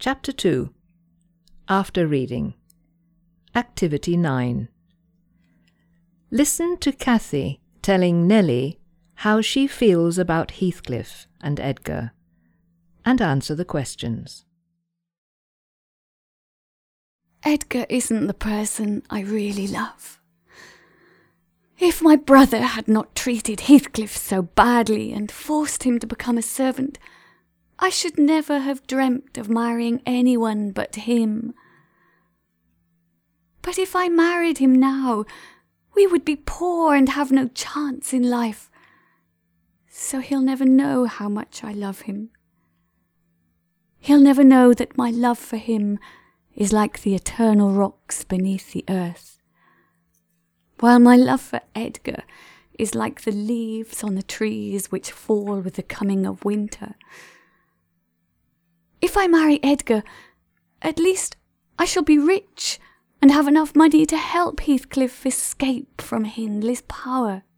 Chapter 2. After reading. Activity 9. Listen to Cathy telling Nellie how she feels about Heathcliff and Edgar, and answer the questions. Edgar isn't the person I really love. If my brother had not treated Heathcliff so badly and forced him to become a servant, I should never have dreamt of marrying anyone but him. But if I married him now, we would be poor and have no chance in life. So he'll never know how much I love him. He'll never know that my love for him is like the eternal rocks beneath the earth, while my love for Edgar is like the leaves on the trees which fall with the coming of winter. If I marry Edgar, at least I shall be rich and have enough money to help Heathcliff escape from Hindley's power.